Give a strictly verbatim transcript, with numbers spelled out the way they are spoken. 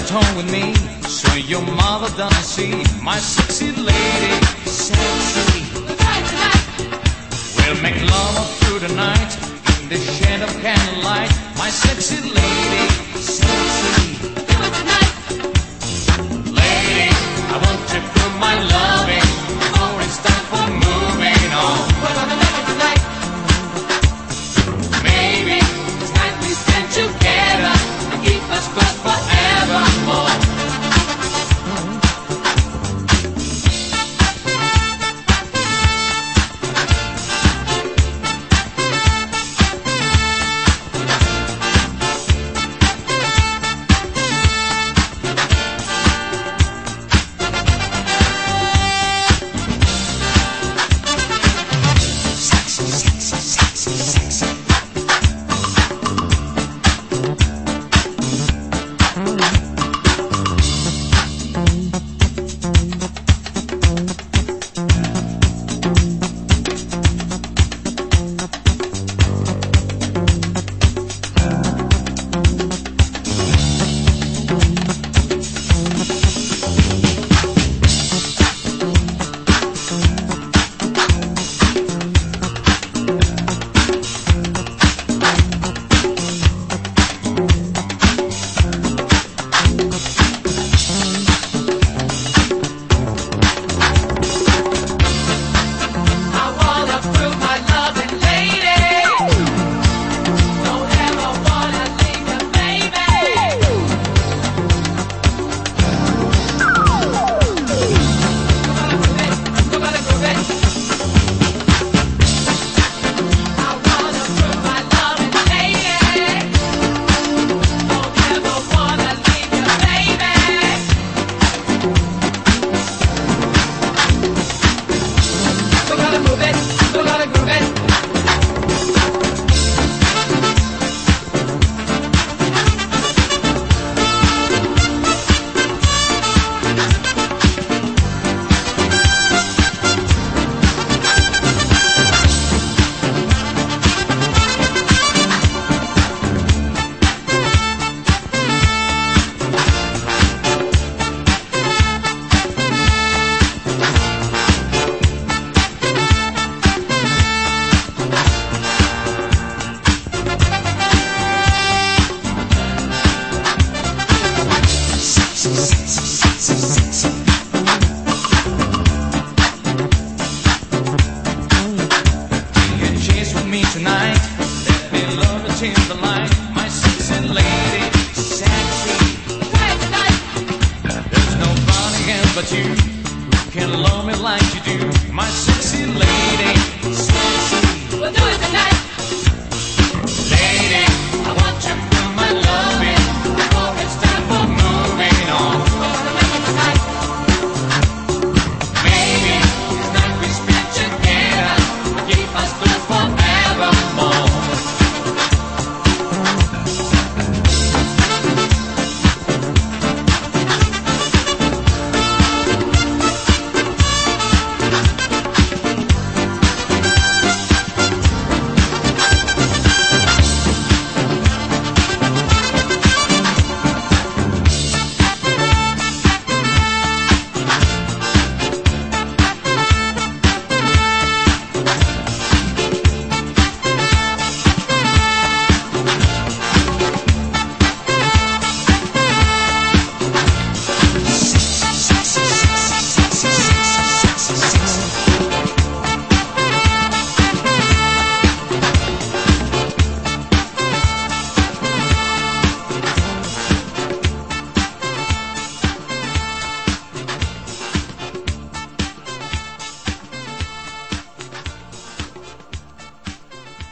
home with me, so your mother doesn't see my sexy lady. Sexy. Tonight, tonight. We'll make love through the night in the shade of candlelight. My sexy lady. Sexy. Do it tonight. Lady, I want to prove my loving before it's time for moving on. We're gonna make it tonight. Maybe this night we spend together and keep us close forevermore. Sexy, sexy, sexy, sexy.